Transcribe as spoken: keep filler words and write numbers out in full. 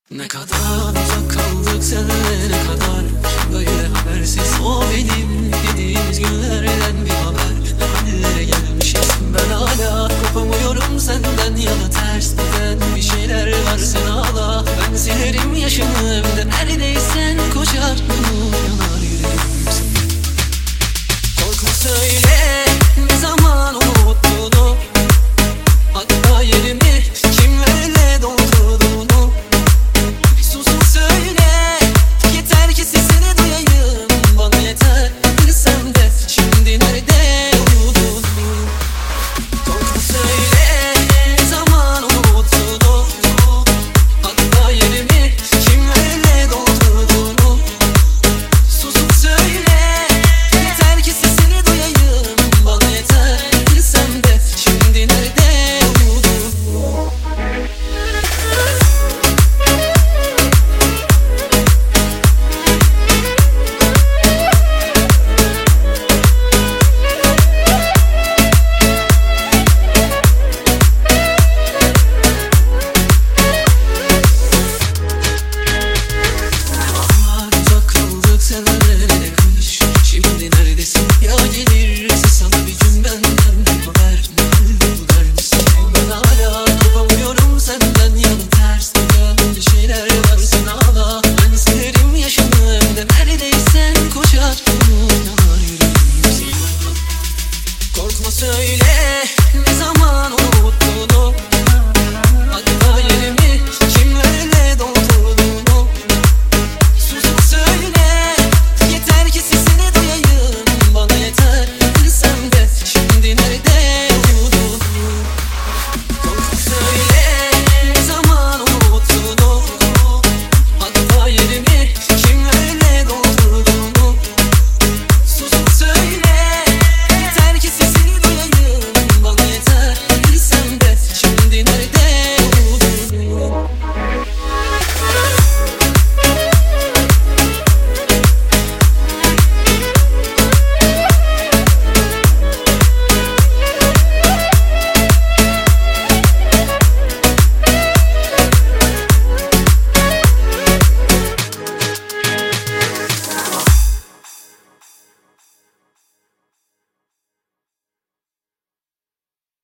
Ne kadar uzak kaldık seninle, ne kadar böyle habersiz. O benim dediğimiz günlerden bir haber. Ne hallere gelmişiz, ben hala kopamıyorum senden. Ya da ters giden bir şeyler var, sen hala